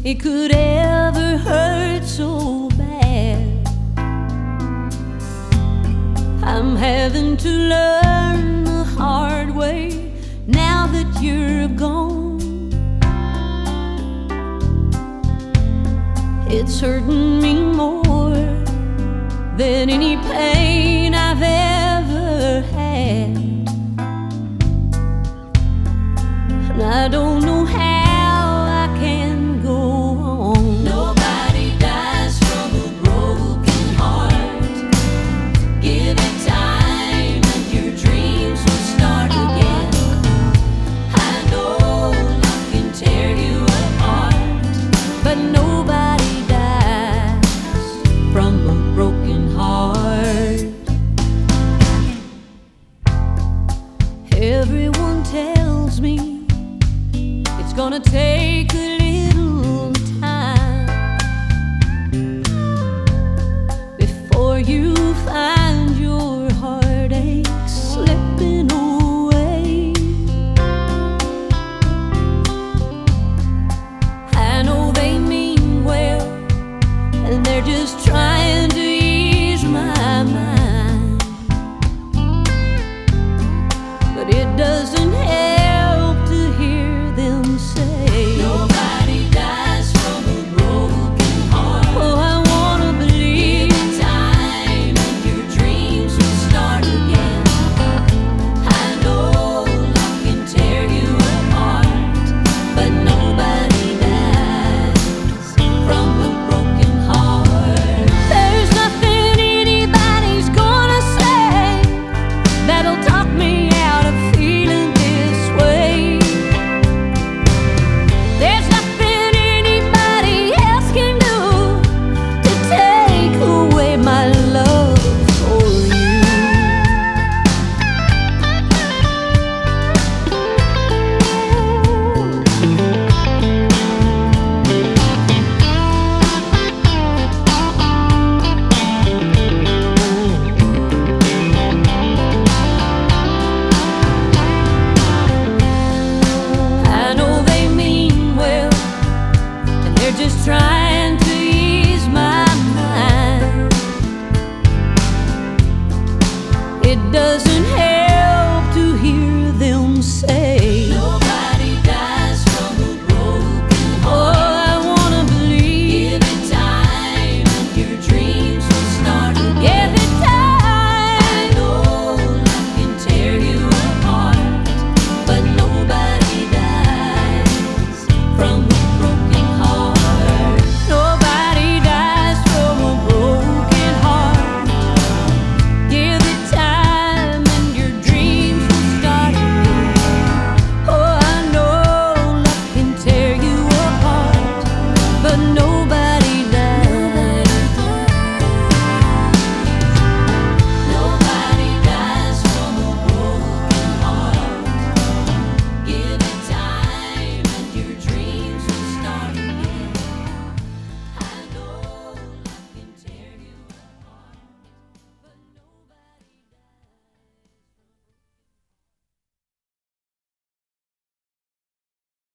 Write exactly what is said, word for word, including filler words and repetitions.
it could ever hurt so bad. I'm having to learn the hard way now that you're gone. It's hurting me more than any pain I've ever had. And I don't know how I can go on. Nobody dies from a broken heart. Give it time and your dreams will start again. I know love can tear you apart, but nobody dies from a broken heart. Everyone tells me it's gonna take a